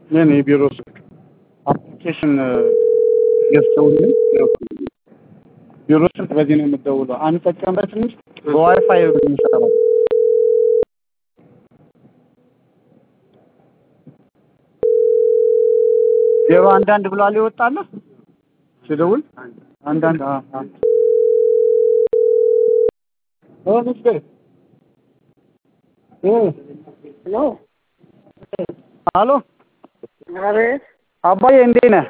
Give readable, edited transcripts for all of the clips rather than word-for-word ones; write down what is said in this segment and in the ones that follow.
የኔ ቢሮ ስልክ አፕሊኬሽን ገዝተውልኝ ቢሮ ስልክ በዚህ ነው የምትደውለው አንጠቀምበትም በዋይፋይ ነው የሚሰራው ዜሮ አንዳንድ ብሎ አልወጣለ ሲደውል አንዳንድ ሄሎ አቤት አባዬ እንዴት ነህ?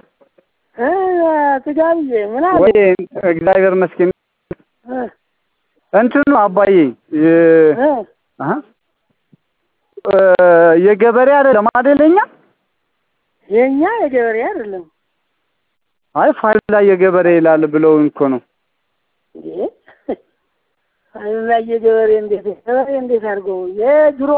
ትጋብዬ ምን አለ ወይ እግዚአብሔር ይመስገን እንትኑ አባዬ የገበሬ አይደለም አይደለኛ የኛ የገበሬ አይደለም አይ ፋይል ላይ የገበሬ ይላል ብለው እኮ ነው ፋይል ላይ የገበሬ እንዴት አድርገው የድሮ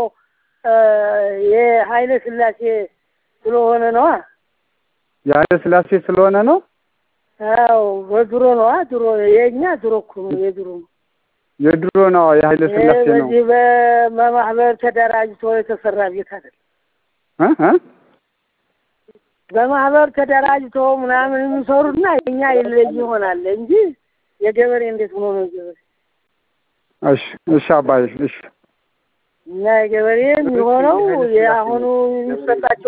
የኃይለ ሥላሴ ስለሆነ ነው የኃይለ ሥላሴ ስለሆነ ነው አዎ በድሮ ነው ድሮ የኛ ድሮ እኮ የድሮ ነው የኃይለ ሥላሴ ነው በዚህ በማህበር ተደራጅቶ የተሰራ ቤት አይደል በማህበር ተደራጅቶ ምናምን የሚሰሩና የኛ ይለይ ይሆናል እንጂ የገበሬ እንዴት ሆኖ ነው ገበሬ እሺ አባዬ እሺ እና የገበሬ የሚሆነው የአሁኑ የሚሰጣቸው